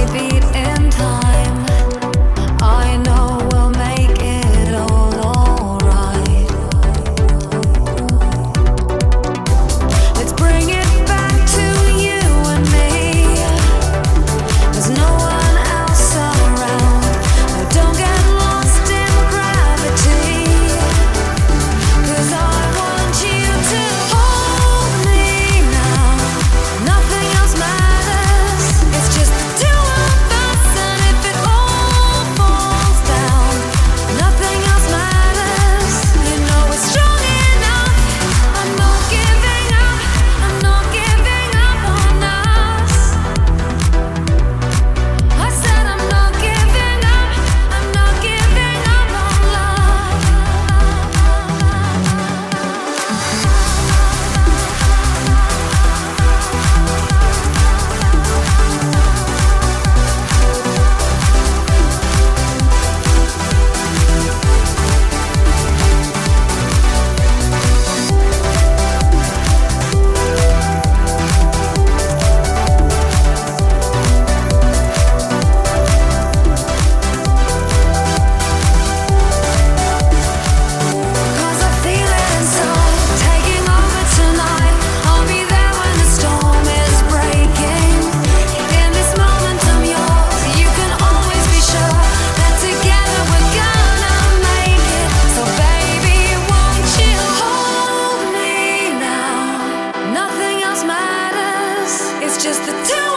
heartbeat in time. I know we'll make it all alright. Let's bring it back to you and me. There's no one else around. No, don't get lost in gravity. 'Cause I want you to hold me now. Nothing else matters. It's just the two of us, and if it all falls down, nothing else matters. You know we're strong enough. I'm not giving up. I'm not giving up on us. I said I'm not giving up. I'm not giving up on love. Cause I feel it inside, taking over tonight. I'll be there when the storm is breaking. In this moment I'm yours, you can always be sure that together we're gonna make it. So baby, won't you hold me now? Nothing else matters, it's just the two